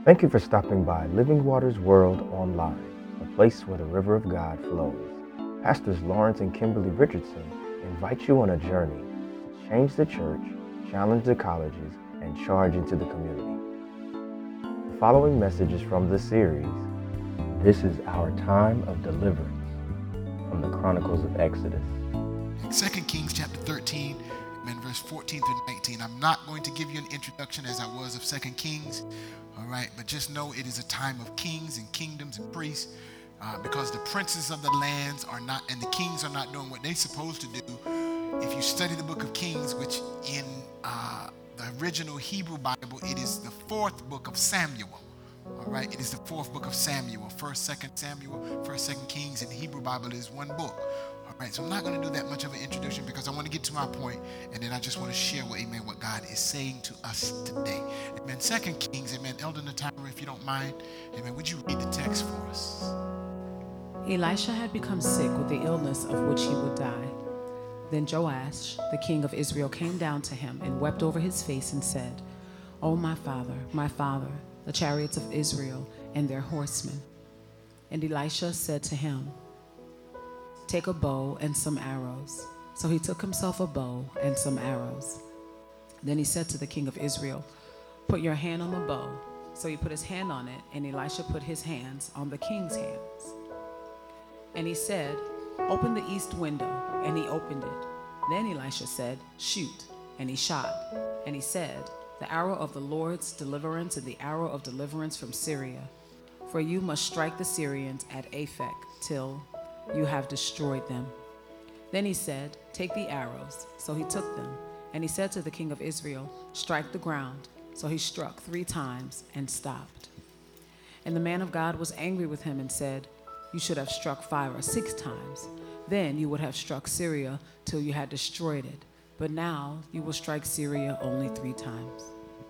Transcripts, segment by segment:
Thank you for stopping by Living Waters World Online, a place where the river of God flows. Pastors Lawrence and Kimberly Richardson invite you on a journey to change the church, challenge the colleges, and charge into the community. The following message is from the series, This is Our Time of Deliverance, from the Chronicles of Exodus. 2 Kings chapter 13, verse 14 through 19. I'm not going to give you an introduction as I was of 2 Kings, all right, but just know it is a time of kings and kingdoms and priests, because the princes of the lands are not, and the kings are not doing what they're supposed to do. If you study the book of Kings, which in the original Hebrew Bible, it is the fourth book of Samuel. All right, it is the fourth book of Samuel. 1st, 2nd Samuel, 1st, 2nd Kings in the Hebrew Bible is one book. All right, so I'm not going to do that much of an introduction because I want to get to my point, and then I just want to share what God is saying to us today. Amen. 2nd Kings, amen. Elder Natara, if you don't mind, amen, would you read the text for us? Elisha had become sick with the illness of which he would die. Then Joash, the king of Israel, came down to him and wept over his face and said, "O my father, the chariots of Israel and their horsemen." And Elisha said to him, "Take a bow and some arrows." So he took himself a bow and some arrows. Then he said to the king of Israel, "Put your hand on the bow." So he put his hand on it, and Elisha put his hands on the king's hands. And he said, "Open the east window." And he opened it. Then Elisha said, "Shoot." And he shot. And he said, "The arrow of the Lord's deliverance and the arrow of deliverance from Syria. For you must strike the Syrians at Aphek till you have destroyed them." Then he said, "Take the arrows." So he took them. And he said to the king of Israel, "Strike the ground." So he struck 3 times and stopped. And the man of God was angry with him and said, "You should have struck 5 or 6 times. Then you would have struck Syria till you had destroyed it. But now you will strike Syria only 3 times.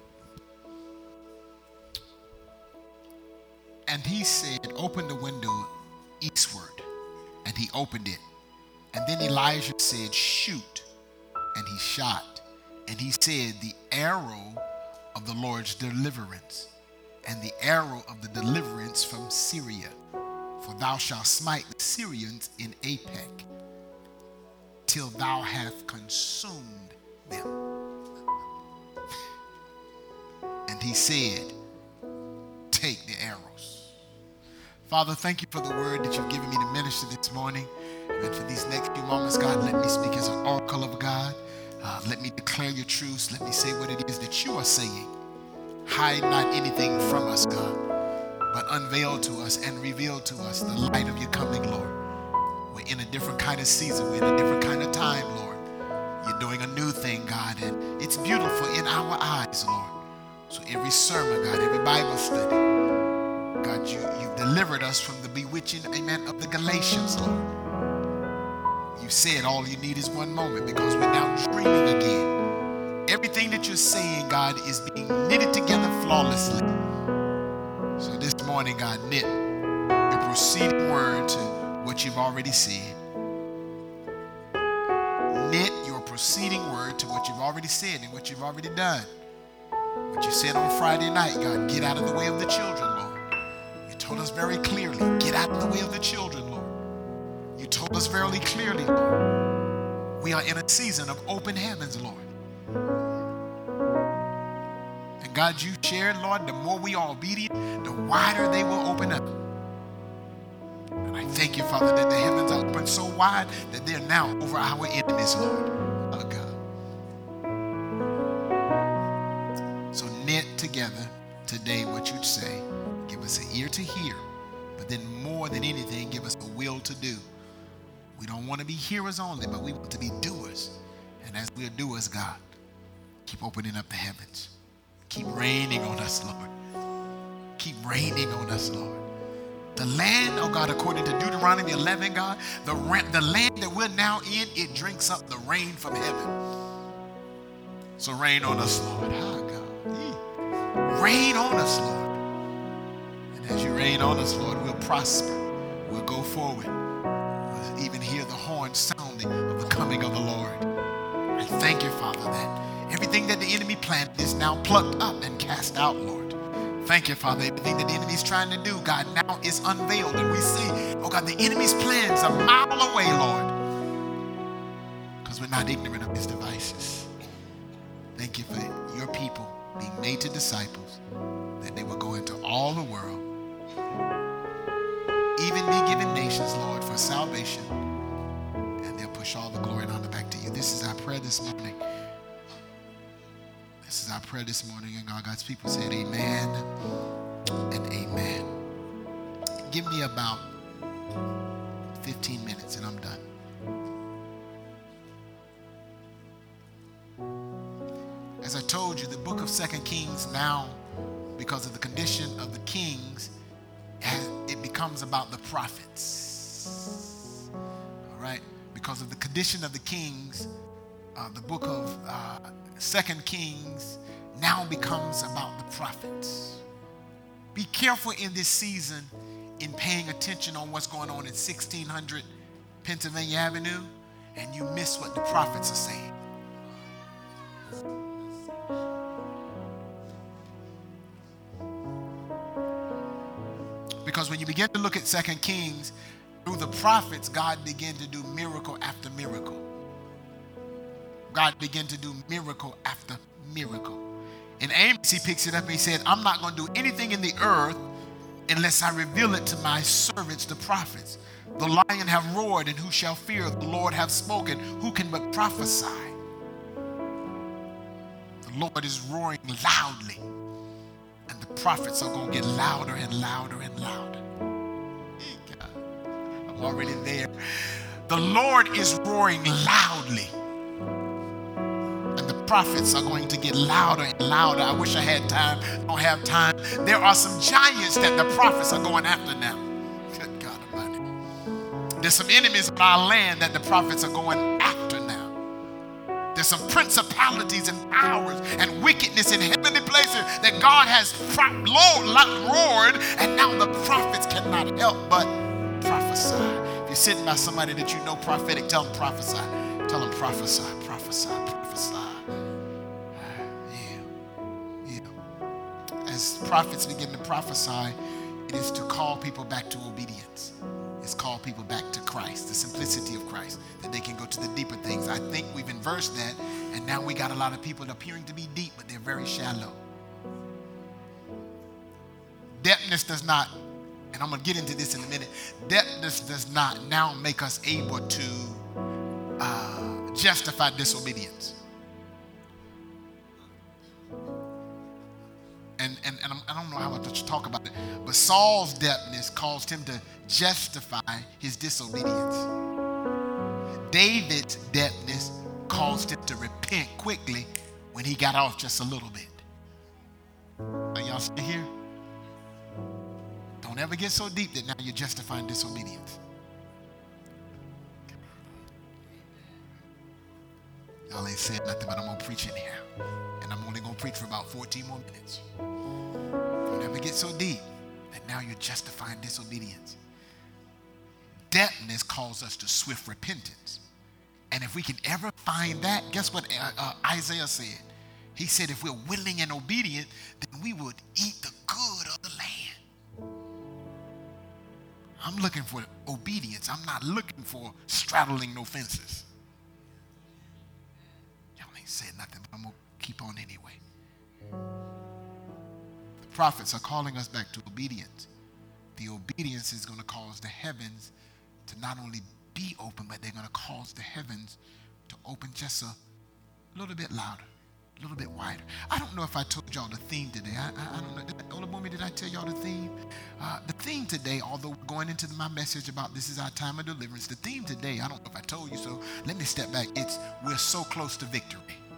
And he said, "Open the window eastward." And he opened it. And then Elijah said, "Shoot." And he shot. And he said, "The arrow of the Lord's deliverance, and the arrow of the deliverance from Syria. For thou shalt smite the Syrians in Aphek, till thou have consumed them." And he said, "Take the arrows." Father, thank you for the word that you've given me to minister this morning. And for these next few moments, God, let me speak as an oracle of God. Let me declare your truths. Let me say what it is that you are saying. Hide not anything from us, God, but unveil to us and reveal to us the light of your coming, Lord. We're in a different kind of season. We're in a different kind of time, Lord. You're doing a new thing, God, and it's beautiful in our eyes, Lord. So every sermon, God, every Bible study, God, you've delivered us from the bewitching, amen, of the Galatians, Lord. You said all you need is one moment because we're now dreaming again. Everything that you're saying, God, is being knitted together flawlessly. So this morning, God, knit your proceeding word to what you've already said. Knit your proceeding word to what you've already said and what you've already done. What you said on Friday night, God, get out of the way of the children, Lord. You told us very clearly, get out of the way of the children, Lord. You told us very clearly, Lord, we are in a season of open heavens, Lord. And God, you shared, Lord, the more we are obedient, the wider they will open up. And I thank you, Father, that the heavens are open so wide that they're now over our enemies, Lord. Oh, God. So knit together today what you'd say. Give us an ear to hear, but then more than anything, give us a will to do. We don't want to be hearers only, but we want to be doers. And as we're doers, God, keep opening up the heavens. Keep raining on us, Lord. Keep raining on us, Lord. The land, oh God, according to Deuteronomy 11, God, the land that we're now in, it drinks up the rain from heaven. So rain on us, Lord. Oh, God. Rain on us, Lord. And as you rain on us, Lord, we'll prosper. We'll go forward. We'll even hear the horn sounding of the coming of the Lord. I thank you, Father, that everything that the enemy planted is now plucked up and cast out, Lord. Thank you, Father. Everything that the enemy's trying to do, God, now is unveiled. And we see, oh God, the enemy's plans a mile away, Lord, because we're not ignorant of his devices. Thank you for your people being made to disciples, that they will go into all the world, even be given nations, Lord, for salvation, and they'll push all the glory and honor back to you. This is our prayer this morning. This is our prayer this morning, and all God's people said amen and amen. Give me about 15 minutes and I'm done. As I told you, the book of 2 Kings now, because of the condition of the kings, it becomes about the prophets. All right? Because of the condition of the kings, the book of 2 Kings now becomes about the prophets. Be careful in this season in paying attention on what's going on in 1600 Pennsylvania Avenue, and you miss what the prophets are saying. Because when you begin to look at 2 Kings, through the prophets, God began to do miracle after miracle. God began to do miracle after miracle. In Amos, he picks it up and he said, I'm not going to do anything in the earth unless I reveal it to my servants, the prophets. The lion have roared, and who shall fear? The Lord have spoken, who can but prophesy? The Lord is roaring loudly, and the prophets are going to get louder and louder and louder. Hey, God, I'm already there. The Lord is roaring loudly, and the prophets are going to get louder and louder. I wish I had time. I don't have time. There are some giants that the prophets are going after now. Good God Almighty. There's some enemies in our land that the prophets are going after now. There's some principalities and powers and wickedness in heavenly places that God has roared, and now the prophets cannot help but prophesy. If you're sitting by somebody that you know prophetic, tell them prophesy. Tell them prophesy, prophesy, prophesy. As prophets begin to prophesy, it is to call people back to obedience. It's call people back to Christ, the simplicity of Christ, that they can go to the deeper things. I think we've inversed that, and now we got a lot of people appearing to be deep, but they're very shallow. Depthness does not, and I'm going to get into this in a minute, depthness does not now make us able to justify disobedience. And I don't know how much to talk about it, but Saul's depthness caused him to justify his disobedience. David's depthness caused him to repent quickly when he got off just a little bit. Are y'all still here? Don't ever get so deep that now you're justifying disobedience. Y'all ain't saying nothing, but I'm going to preach in here. And I'm only going to preach for about 14 more minutes. Don't ever get so deep that now you're justifying disobedience. Depthness calls us to swift repentance. And if we can ever find that, guess what Isaiah said? He said if we're willing and obedient, then we would eat the good of the land. I'm looking for obedience. I'm not looking for straddling no fences. Y'all ain't saying nothing, but I'm going to keep on anyway. The prophets are calling us back to obedience. The obedience is going to cause the heavens to not only be open, but they're going to cause the heavens to open just a little bit louder, a little bit wider. I don't know if I told y'all the theme today. I don't know. Olamomi, did I tell y'all the theme? The theme today, although we're going into my message about this is our time of deliverance, the theme today, I don't know if I told you, so let me step back. It's we're so close to victory.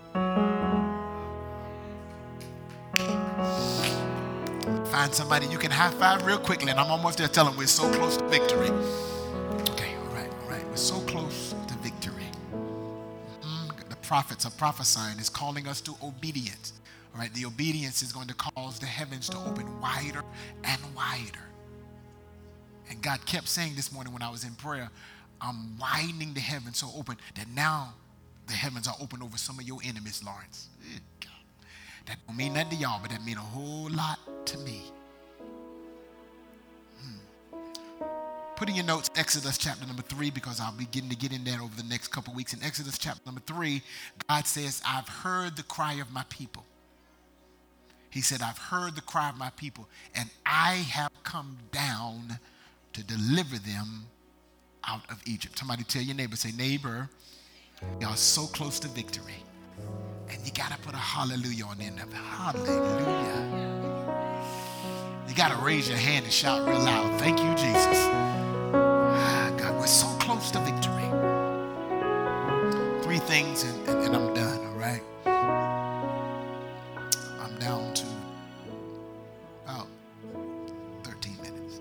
Find somebody you can high five real quickly, and I'm almost there. Tell them we're so close to victory. Okay, all right. We're so close to victory. The prophets are prophesying. It's calling us to obedience. All right, the obedience is going to cause the heavens to open wider and wider. And God kept saying this morning when I was in prayer, I'm widening the heavens so open that now the heavens are open over some of your enemies, Lawrence. That don't mean nothing to y'all, but that mean a whole lot to me. Put in your notes Exodus chapter number 3, because I'll be getting in there over the next couple weeks. In Exodus chapter number 3, God says, I've heard the cry of my people. He said, I've heard the cry of my people, and I have come down to deliver them out of Egypt. Somebody tell your neighbor, say, neighbor, y'all so close to victory. And you got to put a hallelujah on the end of it. Hallelujah. You got to raise your hand and shout real loud. Thank you, Jesus. God, we're so close to victory. 3 things and I'm done, all right? I'm down to about 13 minutes.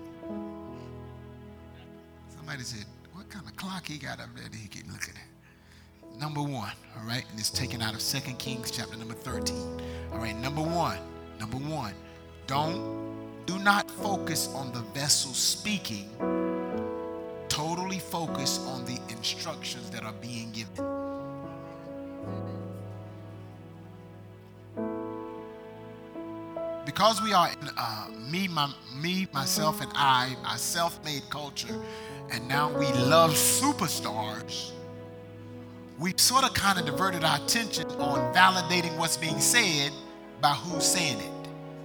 Somebody said, what kind of clock he got up there that he keep looking at? Number 1, all right? And it's taken out of 2 Kings chapter number 13. All right, number one, do not focus on the vessel speaking. Totally focus on the instructions that are being given. Because we are in myself, and I, a self-made culture, and now we love superstars, we sort of kind of diverted our attention on validating what's being said by who's saying it.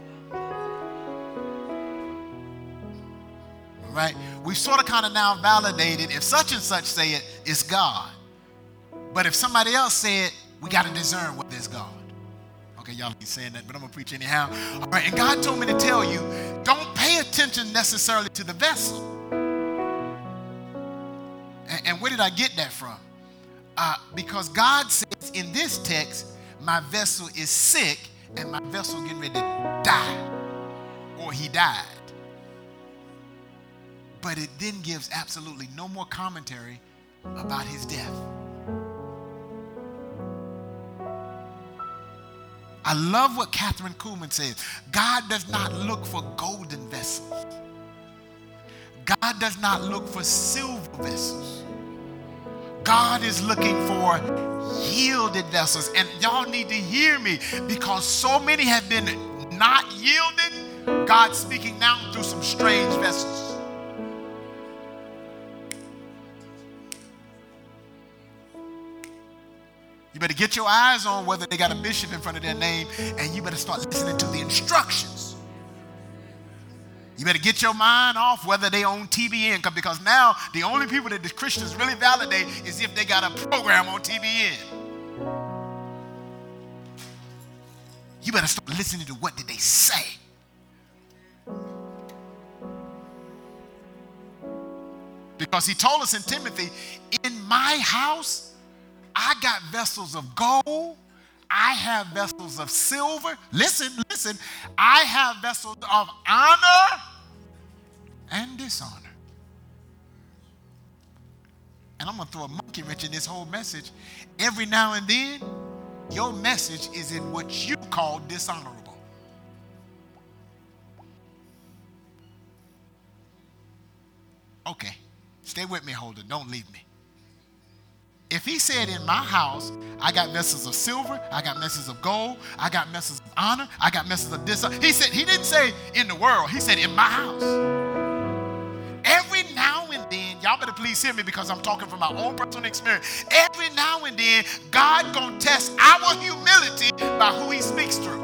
Right? We've sort of kind of now validated if such and such say it, it's God. But if somebody else say it, we got to discern whether it's God. Okay, y'all ain't saying that, but I'm going to preach anyhow. All right, and God told me to tell you, don't pay attention necessarily to the vessel. And where did I get that from? Because God says in this text, my vessel is sick and my vessel getting ready to die. Or he died. But it then gives absolutely no more commentary about his death. I love what Catherine Kuhlman says. God does not look for golden vessels. God does not look for silver vessels. God is looking for yielded vessels. And y'all need to hear me, because so many have been not yielded. God's speaking now through some strange vessels. You better get your eyes on whether they got a bishop in front of their name, and you better start listening to the instructions. You better get your mind off whether they own TBN, because now the only people that the Christians really validate is if they got a program on TBN. You better start listening to what did they say. Because he told us in Timothy, in my house, I got vessels of gold. I have vessels of silver. Listen. I have vessels of honor and dishonor. And I'm going to throw a monkey wrench in this whole message. Every now and then, your message is in what you call dishonorable. Okay. Stay with me, Holden. Don't leave me. If he said in my house, I got vessels of silver, I got vessels of gold, I got vessels of honor, I got vessels of dishonor. He didn't say in the world, he said in my house. Every now and then, y'all better please hear me because I'm talking from my own personal experience. Every now and then, God gonna test our humility by who he speaks through.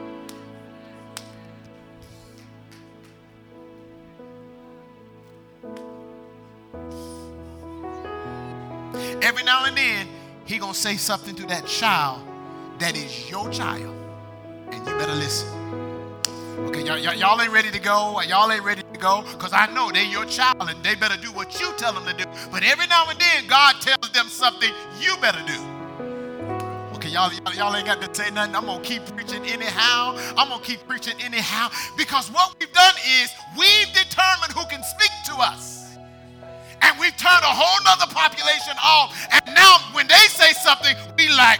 Every now and then, he gonna say something to that child that is your child, and you better listen. Okay, y'all ain't ready to go. Y'all ain't ready to go, because I know they're your child, and they better do what you tell them to do. But every now and then, God tells them something you better do. Okay, y'all ain't got to say nothing. I'm gonna keep preaching anyhow. Because what we've done is we've determined who can speak to us. And we've turned a whole nother population off. And now when they say something, we like.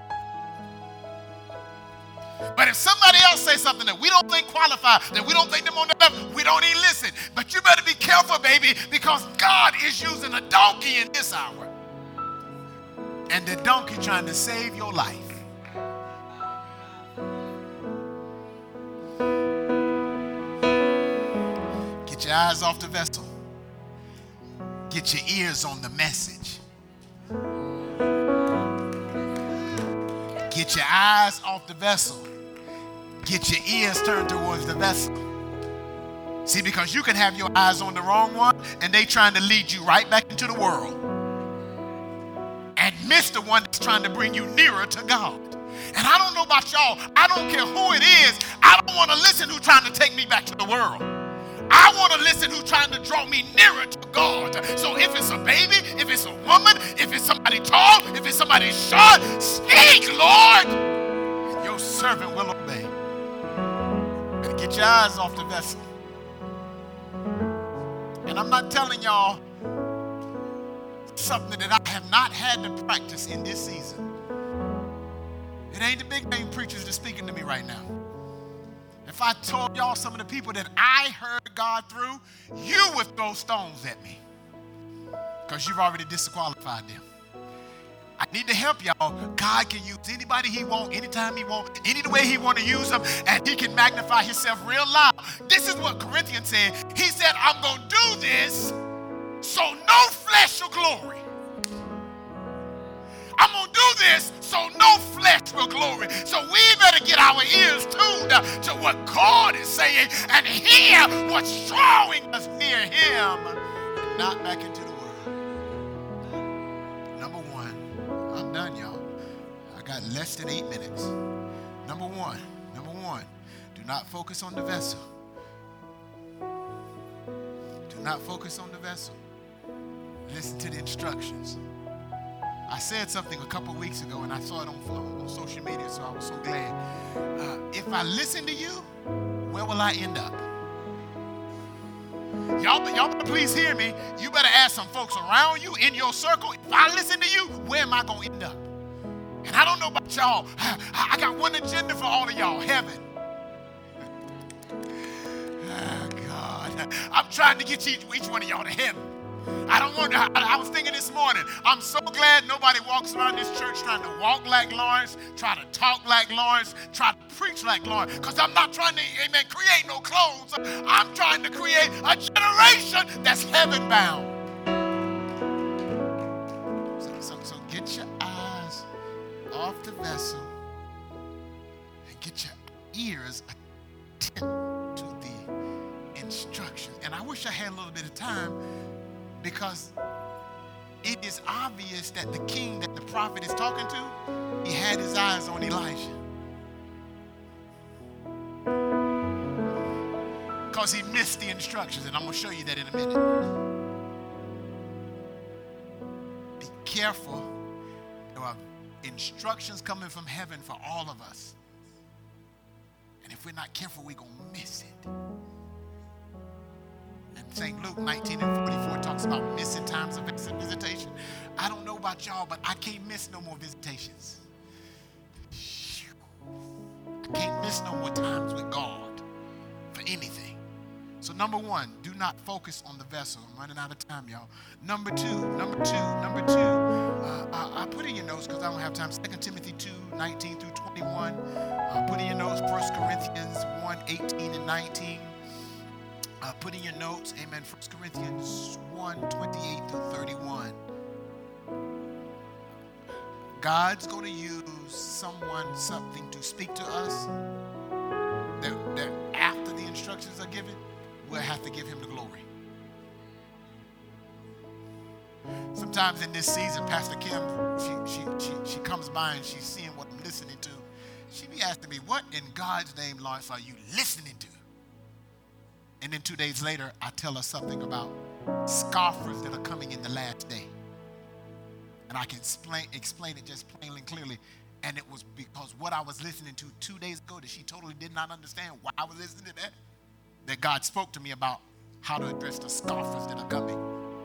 But if somebody else says something that we don't think qualified, that we don't think them on the level, we don't even listen. But you better be careful, baby, because God is using a donkey in this hour. And the donkey trying to save your life. Get your eyes off the vessel. Get your ears on the message. Get your eyes off the vessel. Get your ears turned towards the vessel. See, because you can have your eyes on the wrong one and they trying to lead you right back into the world and miss the one that's trying to bring you nearer to God. And I don't know about y'all. I don't care who it is. I don't want to listen who's trying to take me back to the world. I want to listen who's trying to draw me nearer to God. So if it's a baby, if it's a woman, if it's somebody tall, if it's somebody short, speak, Lord, and your servant will obey. And get your eyes off the vessel. And I'm not telling y'all something that I have not had to practice in this season. It ain't the big name preachers that's speaking to me right now. If I told y'all some of the people that I heard God through, you would throw stones at me because you've already disqualified them. I need to help y'all. God can use anybody he wants, anytime he wants, any way he want to use them, and he can magnify himself real loud. This is what Corinthians said. He said, I'm going to do this so no flesh will glory. I'm going to do this so no flesh will glory. So we better get our ears tuned to what God is saying and hear what's drawing us near him and not back into the world. Number one, I'm done, y'all. I got less than 8 minutes. Number one, do not focus on the vessel. Do not focus on the vessel. Listen to the instructions. I said something a couple weeks ago, and I saw it on social media, so I was so glad. If I listen to you, where will I end up? Y'all better please hear me. You better ask some folks around you in your circle. If I listen to you, where am I going to end up? And I don't know about y'all. I got one agenda for all of y'all, heaven. Oh, God. I'm trying to get each one of y'all to heaven. I was thinking this morning, I'm so glad nobody walks around this church trying to walk like Lawrence, try to talk like Lawrence, try to preach like Lawrence, because I'm not trying to, amen, create no clones. I'm trying to create a generation that's heaven bound. So get your eyes off the vessel and get your ears attentive to the instructions. And I wish I had a little bit of time, because it is obvious that the king that the prophet is talking to, he had his eyes on Elijah. Because he missed the instructions, and I'm going to show you that in a minute. Be careful. There are instructions coming from heaven for all of us. And if we're not careful, we're going to miss it. And St. Luke 19:44 talks about missing times of visitation. I don't know about y'all, but I can't miss no more visitations. I can't miss no more times with God for anything. So number one, do not focus on the vessel. I'm running out of time, y'all. Number two. I put in your notes because I don't have time. 2 Timothy 2:19 through 21. Put in your notes 1 Corinthians 1:18 and 19. Put in your notes, amen, 1 Corinthians 1:28 through 31. God's going to use something to speak to us that after the instructions are given, we'll have to give him the glory. Sometimes in this season, Pastor Kim, she comes by and she's seeing what I'm listening to. She be asking me, what in God's name, Lawrence, are you listening to? And then 2 days later, I tell her something about scoffers that are coming in the last day. And I can explain it just plainly and clearly. And it was because what I was listening to 2 days ago that she totally did not understand why I was listening to that God spoke to me about how to address the scoffers that are coming.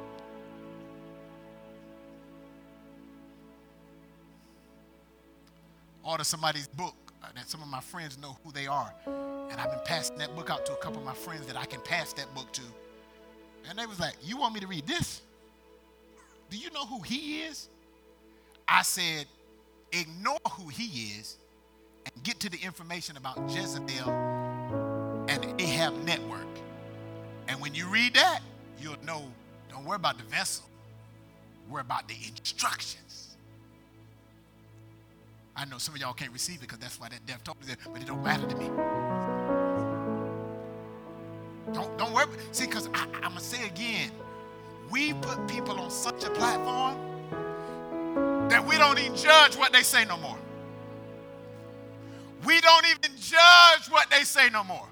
Order somebody's book that some of my friends know who they are. And I've been passing that book out to a couple of my friends that I can pass that book to. And they was like, you want me to read this? Do you know who he is? I said, ignore who he is and get to the information about Jezebel and Ahab network. And when you read that, you'll know, don't worry about the vessel. Worry about the instructions. I know some of y'all can't receive it because that's why that deaf told me that, but it don't matter to me. Don't worry. See, because I'm going to say again, we put people on such a platform that we don't even judge what they say no more. We don't even judge what they say no more.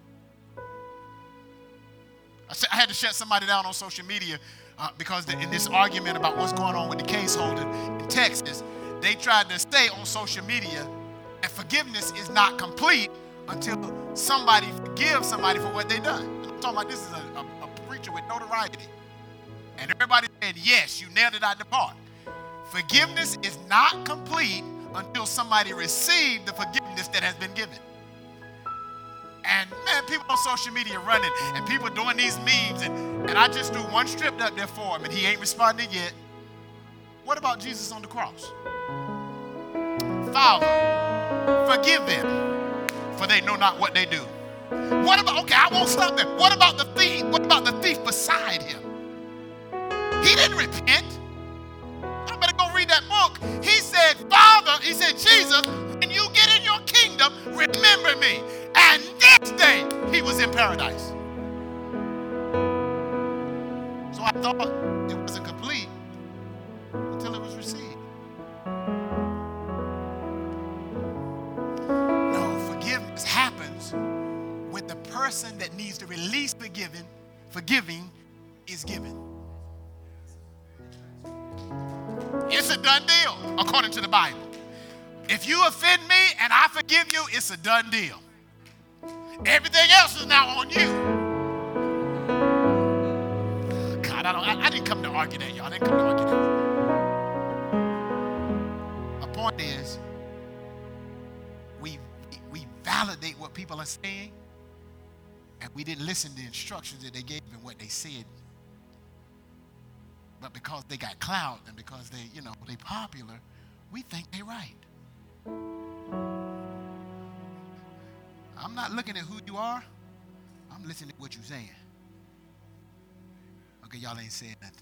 I had to shut somebody down on social media because in this argument about what's going on with the case holder in Texas, they tried to say on social media that forgiveness is not complete until somebody forgives somebody for what they done. I'm talking about this is a preacher with notoriety. And everybody said, yes, you nailed it out the park. Forgiveness is not complete until somebody received the forgiveness that has been given. And man, people on social media running and people doing these memes and I just threw one strip up there for him and he ain't responded yet. What about Jesus on the cross? Father, forgive them, for they know not what they do. What about, okay, I won't stop there. What about the thief? What about the thief beside him? He didn't repent. I better go read that book. He said, Father, he said, Jesus, when you get in your kingdom, remember me. And next day, he was in paradise. So I thought it wasn't complete until it was received. No, forgiveness happens when the person that needs to release forgiving is given. It's a done deal, according to the Bible. If you offend me and I forgive you, it's a done deal. Everything else is now on you. God, I didn't come to argue that, y'all. I didn't come to argue that. My point is, we validate what people are saying, and we didn't listen to the instructions that they gave and what they said. But because they got clout and because they popular, we think they're right. I'm not looking at who you are. I'm listening to what you're saying. Okay, y'all ain't saying nothing.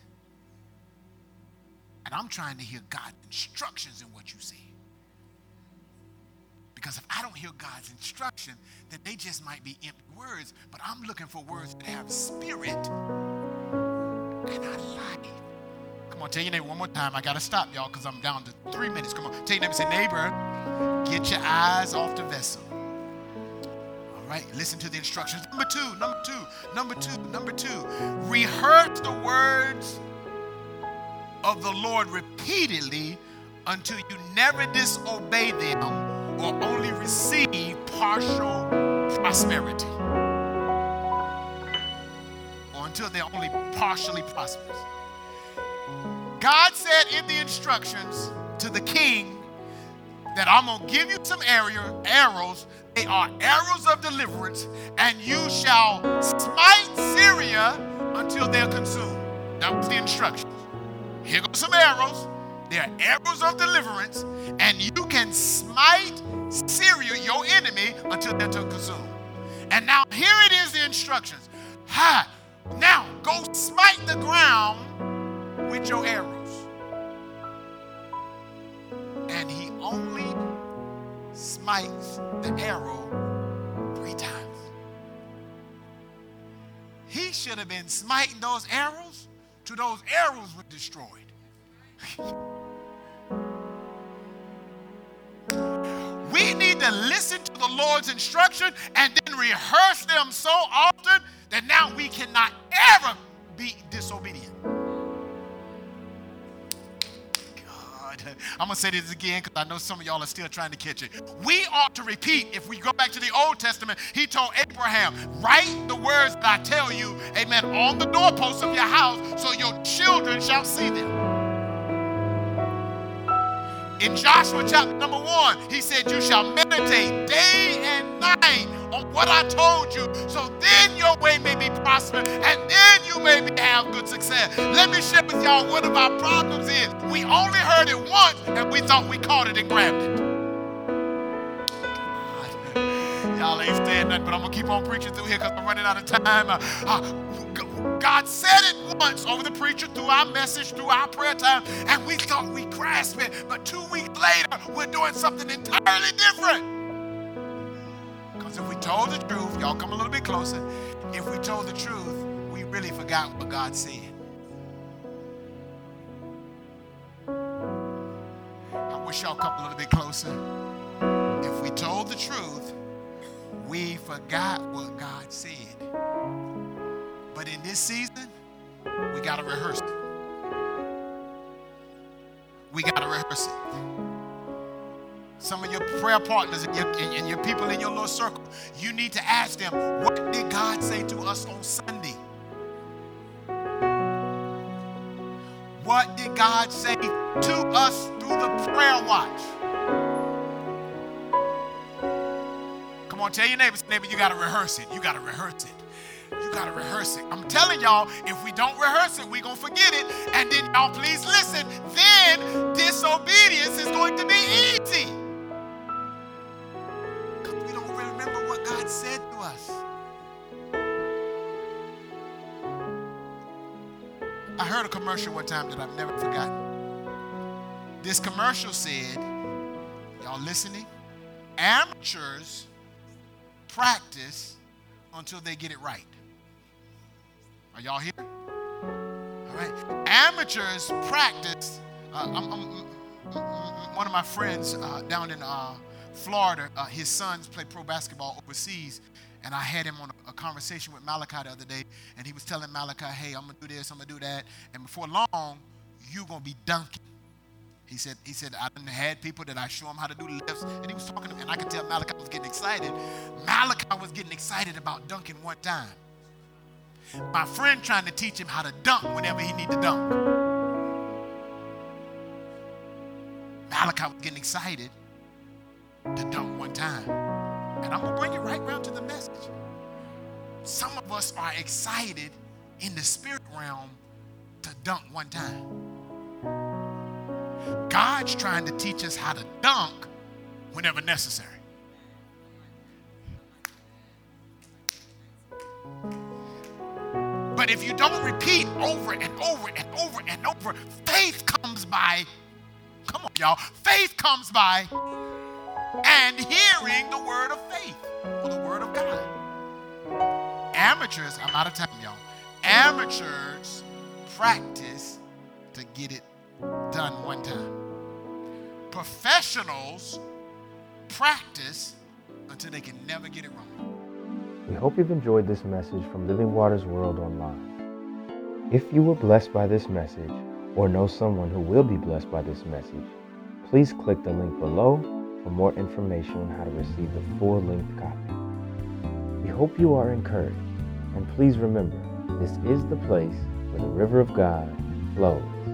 And I'm trying to hear God's instructions in what you say. Because if I don't hear God's instruction, then they just might be empty words. But I'm looking for words that have spirit and are life. Come on, tell your neighbor one more time. I got to stop, y'all, because I'm down to 3 minutes. Come on, tell your neighbor, say, neighbor, get your eyes off the vessel. All right, listen to the instructions. Number two. Rehearse the words of the Lord repeatedly until you never disobey them or only receive partial prosperity. Or until they're only partially prosperous. God said in the instructions to the king that I'm going to give you some arrows. They are arrows of deliverance, and you shall smite Syria until they're consumed. That was the instructions. Here go some arrows. They are arrows of deliverance, and you can smite Syria, your enemy, until they're consumed. And now here it is, the instructions. Now go smite the ground with your arrows. And he only smites the arrow 3 times. He should have been smiting those arrows till those arrows were destroyed. We need to listen to the Lord's instruction and then rehearse them so often that now we cannot ever be disobedient. I'm going to say this again because I know some of y'all are still trying to catch it. We ought to repeat. If we go back to the Old Testament, he told Abraham, write the words that I tell you, amen, on the doorposts of your house so your children shall see them. In Joshua chapter number 1, he said, you shall meditate day and night on what I told you, so then your way may be prosperous, and then you may have good success. Let me share with y'all what of our problems is. We only heard it once, and we thought we caught it and grabbed it. Y'all ain't saying nothing, but I'm going to keep on preaching through here because I'm running out of time. God said it once over the preacher, through our message, through our prayer time, and we thought we grasped it. But 2 weeks later, we're doing something entirely different. Because if we told the truth, y'all come a little bit closer, if we told the truth, we really forgot what God said. I wish y'all come a little bit closer. If we told the truth, we forgot what God said. But in this season, we got to rehearse it. We got to rehearse it. Some of your prayer partners and your people in your little circle, you need to ask them, what did God say to us on Sunday? What did God say to us through the prayer watch? Come on, tell your neighbor, you got to rehearse it. You got to rehearse it. You got to rehearse it. I'm telling y'all, if we don't rehearse it, we're going to forget it. And then, y'all, please listen, then disobedience is going to be easy. Because we don't remember what God said to us. I heard a commercial one time that I've never forgotten. This commercial said, y'all listening? Amateurs practice until they get it right. Are y'all here? All right. Amateurs practice. One of my friends down in Florida, his sons play pro basketball overseas, and I had him on a conversation with Malachi the other day, and he was telling Malachi, hey, I'm going to do this, I'm going to do that, and before long, you're going to be dunking. He said, I done had people that I show them how to do lifts, and he was talking to me, and I could tell Malachi was getting excited. Malachi was getting excited about dunking one time. My friend trying to teach him how to dunk whenever he need to dunk. Malachi was getting excited to dunk one time. And I'm going to bring it right round to the message. Some of us are excited in the spirit realm to dunk one time. God's trying to teach us how to dunk whenever necessary. But if you don't repeat over and over and over and over, faith comes by. Come on, y'all. Faith comes by and hearing the word of faith or the word of God. Amateurs, I'm out of time, y'all. Amateurs practice to get it done one time. Professionals practice until they can never get it wrong. We hope you've enjoyed this message from Living Waters World Online. If you were blessed by this message or know someone who will be blessed by this message, please click the link below for more information on how to receive the full-length copy. We hope you are encouraged, and please remember, this is the place where the river of God flows.